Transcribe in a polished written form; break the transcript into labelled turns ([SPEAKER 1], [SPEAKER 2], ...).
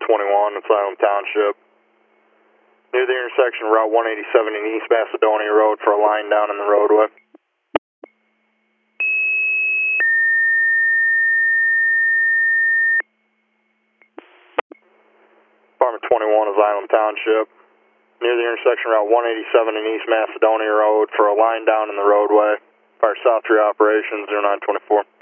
[SPEAKER 1] 21, Asylum Township. Near the intersection of Route 187 and East Macedonia Road for a line down in the roadway. Apartment 21, Asylum Township. Near the intersection of Route 187 and East Macedonia Road for a line down in the roadway. Fire South 3 Operations 0924.